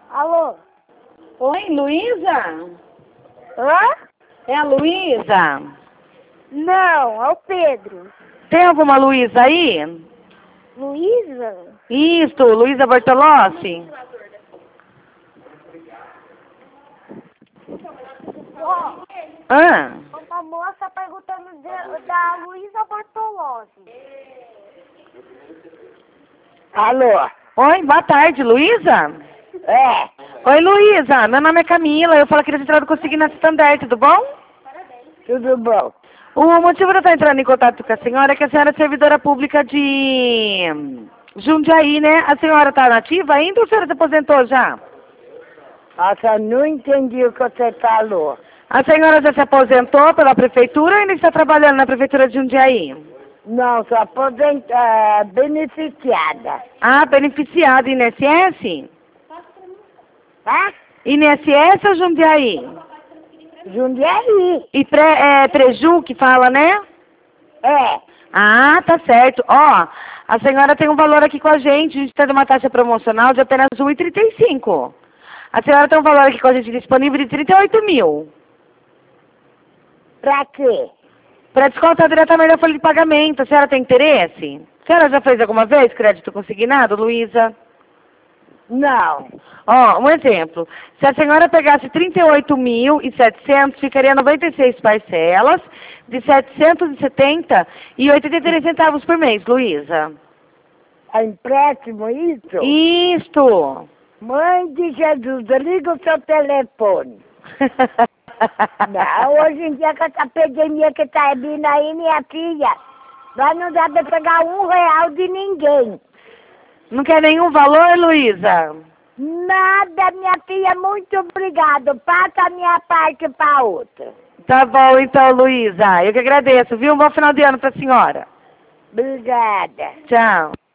Alô? Oi, Luísa? Hã? É a Luísa? Não, é o Pedro. Tem alguma Luísa aí? Luísa? Isso, Luísa Bortolossi? Ó, uma moça perguntando da Luísa Bortolossi. Alô? Oi, boa tarde, Luísa? É. Oi, Luísa, meu nome é Camila, eu falo aqui da Central do Consignado Standard, tudo bom? Tudo bom? O motivo de eu estar entrando em contato com a senhora é que a senhora é servidora pública de Jundiaí, né? A senhora está nativa ainda ou a senhora se aposentou já? Nossa, não entendi o que você falou. A senhora já se aposentou pela prefeitura ou ainda está trabalhando na prefeitura de Jundiaí? Não, sou beneficiada. Ah, beneficiada INSS? Tá? INSS ou Jundiaí? Jundiaí. E Preju que fala, né? É. Ah, tá certo. Ó, a senhora tem um valor aqui com a gente tem uma taxa promocional de apenas R$ 1,35. A senhora tem um valor aqui com a gente disponível de 38 mil. Pra quê? Para descontar diretamente da folha de pagamento. A senhora tem interesse? A senhora já fez alguma vez crédito consignado, Luísa? Não. Ó, um exemplo. Se a senhora pegasse 38.700, ficaria 96 parcelas de R$ 770,83 centavos por mês, Luísa. É empréstimo isso? Isto. Mãe de Jesus, liga o seu telefone. Não, hoje em dia com essa epidemia que tá vindo aí, minha filha, nós não dá pra pegar R$ 1 de ninguém. Não quer nenhum valor, Luísa? Nada, minha filha, muito obrigado. Passa a minha parte pra outra. Tá bom, então, Luísa. Eu que agradeço, viu? Um bom final de ano pra senhora. Obrigada. Tchau.